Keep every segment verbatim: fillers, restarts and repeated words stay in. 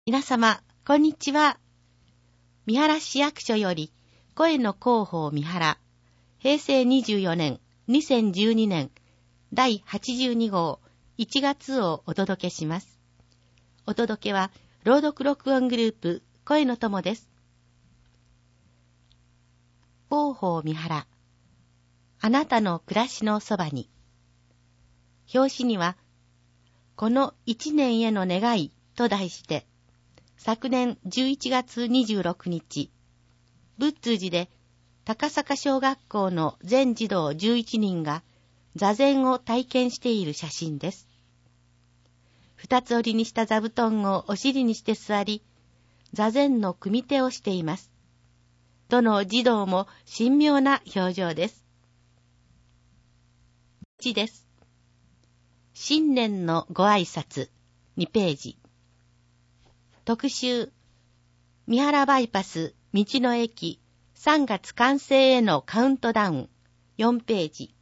皆様、こんにちは。三原市役所より、声の広報三原、へいせいにじゅうよねん、にせんじゅうにねん、だいはちじゅうにごう、いちがつをお届けします。お届けは、朗読録音グループ、声の友です。広報三原、あなたの暮らしのそばに。表紙には、この一年への願いと題して、昨年じゅういちがつにじゅうろくにち、仏通寺で高坂小学校の全児童じゅういちにんが座禅を体験している写真です。二つ折りにした座布団をお尻にして座り、座禅の組手をしています。どの児童も神妙な表情です。いちです。新年のご挨拶、にページ。特集、三原バイパス道の駅さんがつ完成へのカウントダウンよんページ。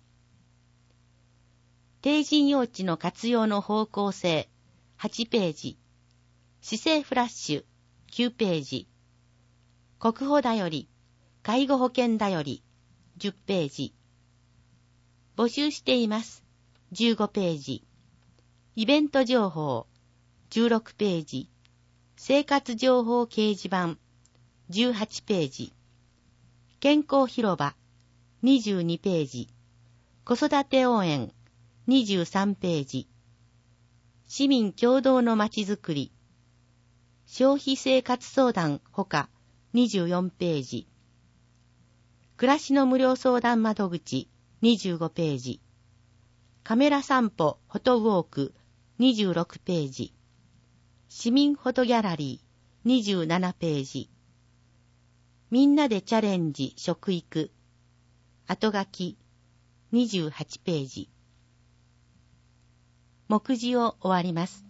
定人用地の活用の方向性はちページ。市政フラッシュきゅうページ。国保だより介護保険だよりじゅっページ。募集していますじゅうごページ。イベント情報じゅうろくページ。生活情報掲示板じゅうはちページ。健康広場にじゅうにページ。子育て応援にじゅうさんページ。市民共同のまちづくり消費生活相談ほかにじゅうよんページ。暮らしの無料相談窓口にじゅうごページ。カメラ散歩フォトウォークにじゅうろくページ。市民フォトギャラリーにじゅうななページ。みんなでチャレンジ食育後書きにじゅうはちページ。目次を終わります。